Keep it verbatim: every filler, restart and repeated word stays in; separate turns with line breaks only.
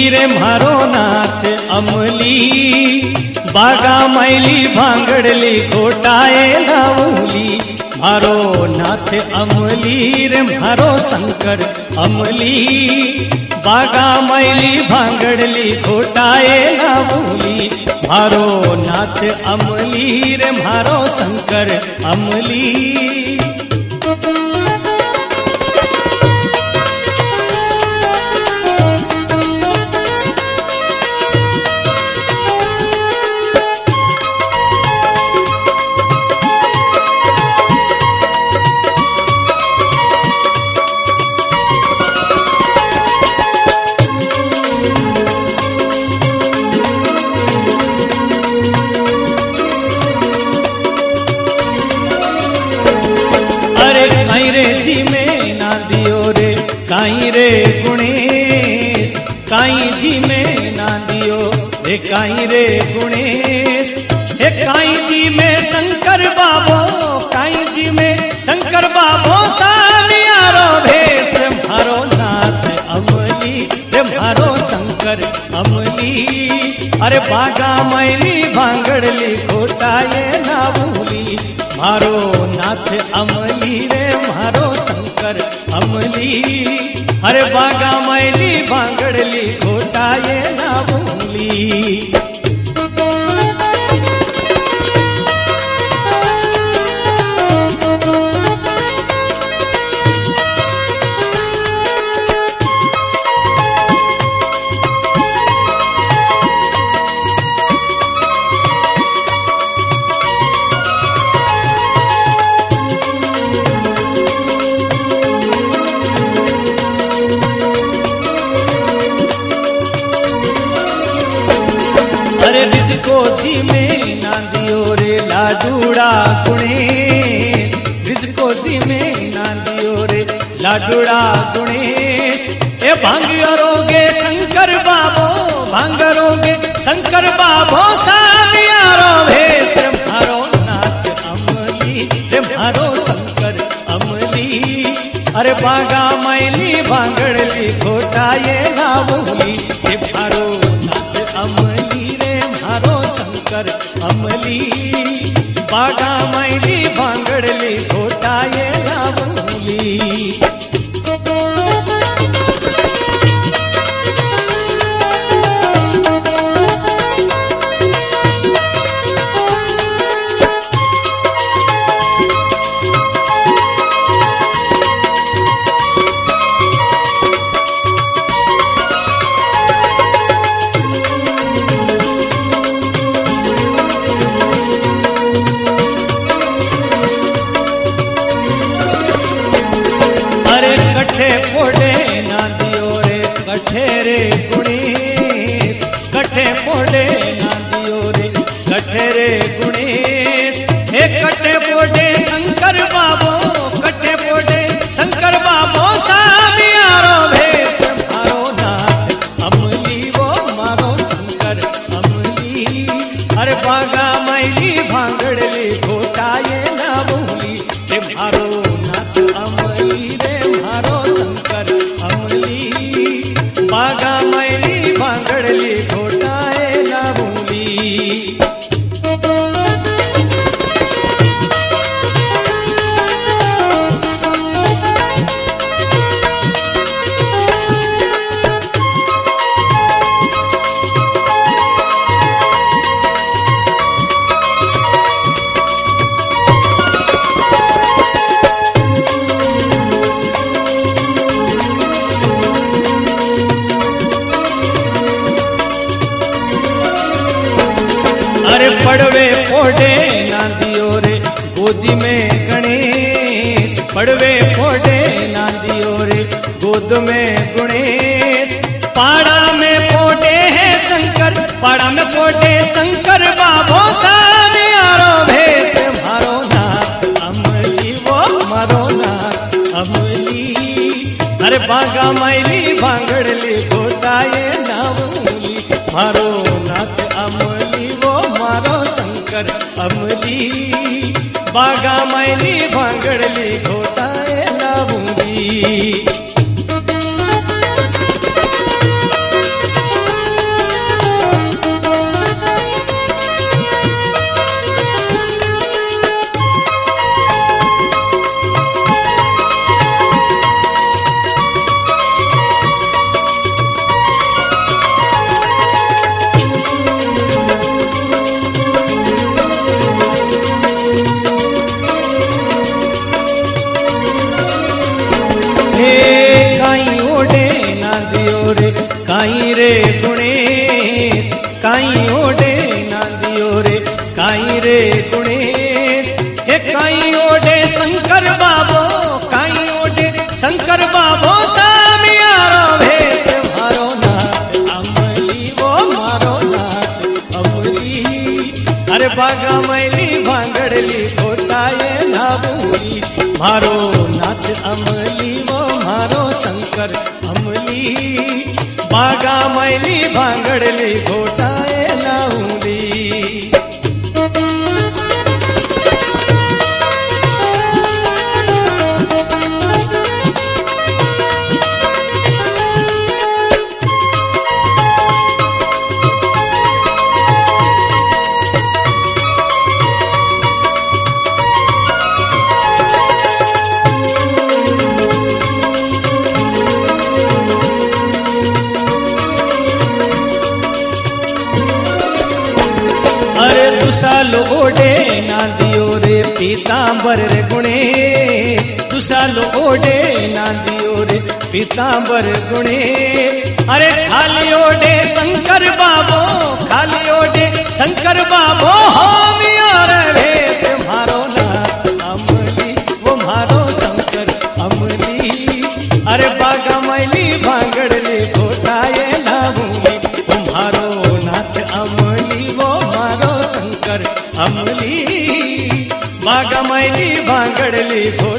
रे मारो नाथ अमली, बागा मैली भांगड़ली घोटाए लावली। मारो नाथ अमली रे मारो शंकर अमली, बागा मैली भांगड़ली घोटाए लावली। मारो नाथ अमली रे मारो शंकर अमली। काई रे जी में ना दियो रे काई रे गुणेश, काई जी में ना दियो रे काई रे गुणेश। हे काई जी में शंकर बाबो, काई जी में शंकर बाबो सानियारो भेष। मारो नाथ अमली रे मारो शंकर अमली, अरे बागा मैली भांगड़ली घोटाए लावली। मारो नाथ अमली रे मारो शंकर अमली, अरे बागा मैली भांगड़ली घोटाए लावली। रिझको जी में ना दियो रे लाडूड़ा गुणेश, रिझको जी में ना दियो रे लाडूड़ा गुणेश। ए भांगरोगे शंकर बाबो, भांगरोगे शंकर बाबो सानियारो भेष। मारो नाथ अमली रे मारो शंकर अमली, अरे बागा मैली भांगड़ली घोटाए लावली। हे मारो नाथ अमली मारो शंकर अमली, बागा मैली भांगड़ली घोटाए लावली। कठे फोड़े ना दियो रे कठे रे गुणेश, कठे फोड़े ना दियो रे कठे रे गुणेश। हे कठे फोड़े शंकर बाबो, कठे फोड़े शंकर बाबो सानियारो भेष। मारो नाथ अमली वो मारो शंकर अमली, अरे बागा मैली भांगड़ली घोटाए लावली। हे मारो नाथ अमली रे मारो शंकर अमली, बागा मैली भांगड़ली घोटाए लावली। पड़वे फोड़े ना दियो रे गोदी में गणेश, पड़वे फोड़े ना दियो रे गोद में गणेश। पाड़ा में फोड़े है शंकर, पाड़ा में फोड़े शंकर बाबो सानियारो भेष। मारो नाथ अमली वो मारो नाथ अमली, अरे बागा मैली भांगड़ली घोटाए लावली। मारो नाथ अमली वो मारो शंकर अमली, बागा मैली भांगड़ली घोटाए लावली। रे गुणेश हे काई ओडे शंकर बाबो काई ओडे शंकर बाबो सामियारो भेष मारो नाथ अमली वो मारो नाथ अमली अरे बागा मैली भांगड़ली घोटाए नाबूली मारो नाथ अमली वो मारो शंकर अमली बागा मैली भांगड़ली घोटाए नाबूली तुसालो ओडे नांदियो रे पीतांबर रे गुणे तुसालो ओडे नांदियो रे पीतांबर गुणे अरे खाली ओडे शंकर बाबो खाली ओडे शंकर बाबो हो मियार भेष मारो नाथ अमली वो मारो शंकर अमली अरे बागा मैली भांगड़ली घोटाए नाबूली वो मारो नाथ अमली वो मारो शंकर अमली बागा मैली भांगड़ली घो